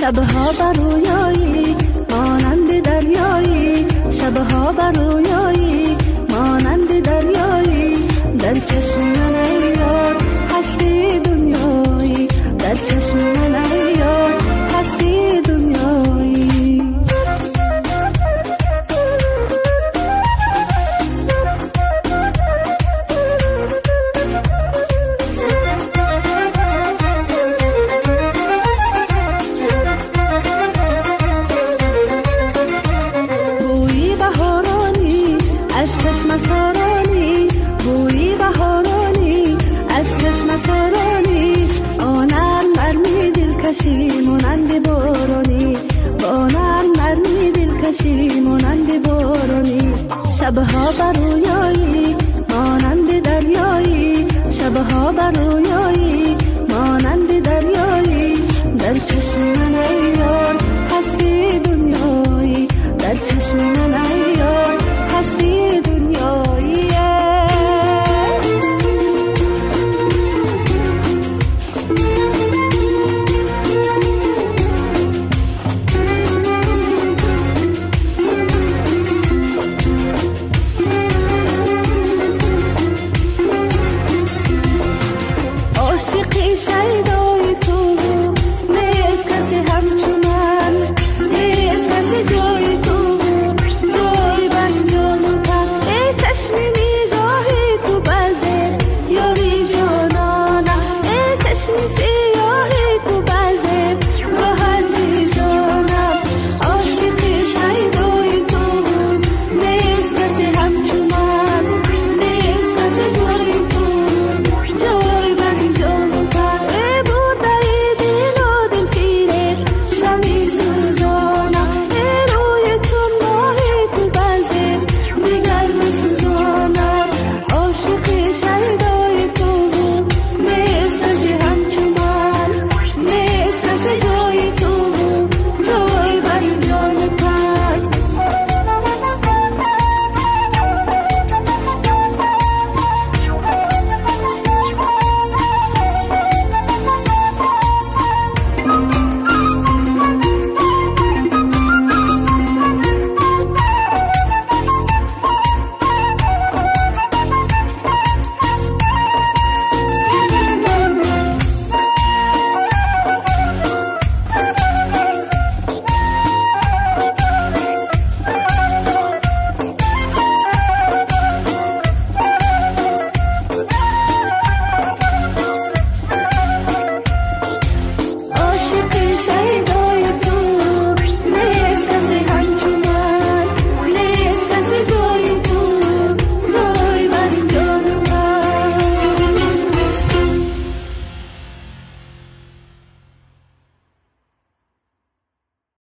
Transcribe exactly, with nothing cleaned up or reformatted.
شبها بر رویایی مانند دریایی، شبها بر رویایی مانند دریایی، در چشم من ای یار هستی دنیایی، در چشم من ای یار هستی دنیایی. چشم سارانی بوی بهارانی از چشم سارانی، آنم نرمی دلکشی مانند بارانی، آنم نرمی دلکشی مانند بارانی. شبها بر رویایی مانند دریایی، شبها بر رویایی مانند دریایی، در چشم من ای یار هستی دنیایی، در چشم من